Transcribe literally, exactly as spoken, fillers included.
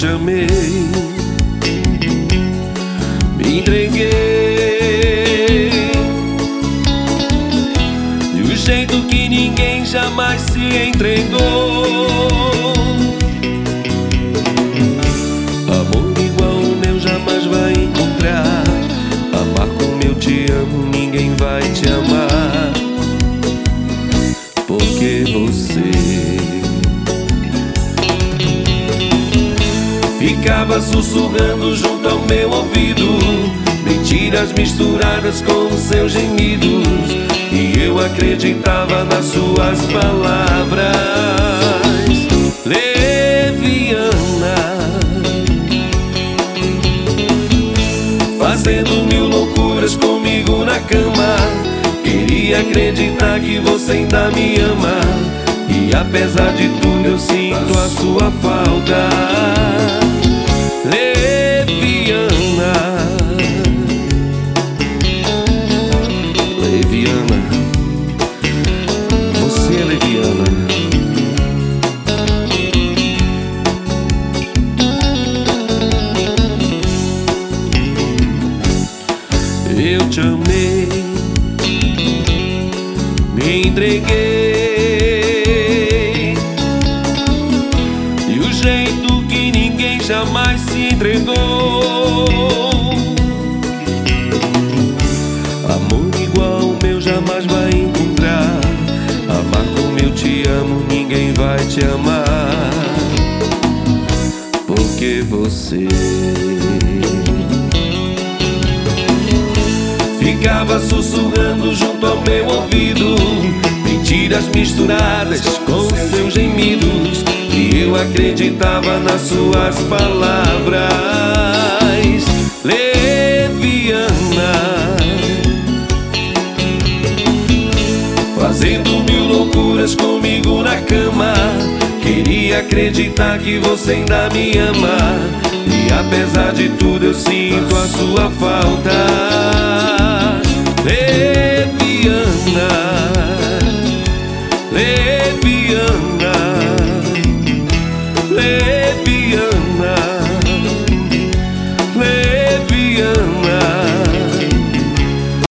te amei, me entreguei de um jeito que ninguém jamais se entregou. Amor igual o meu jamais vai encontrar. Amar como eu te amo, ninguém vai te amar. Porque você ficava sussurrando junto ao meu ouvido, mentiras misturadas com os seus gemidos, e eu acreditava nas suas palavras. Leviana, fazendo mil loucuras comigo na cama. Queria acreditar que você ainda me ama, e apesar de tudo eu sinto a sua falta. Leviana, Leviana, você é leviana. Eu te amei, me entreguei de um jeito que ninguém jamais se entregou. Amor igual o meu jamais vai encontrar. Amar como eu te amo, ninguém vai te amar. Porque você ficava sussurrando junto ao meu ouvido, mentiras misturadas com seus gemidos, e eu acreditava nas suas palavras. Leviana, fazendo mil loucuras comigo na cama. Queria acreditar que você ainda me ama, e apesar de tudo eu sinto a sua falta. Leviana,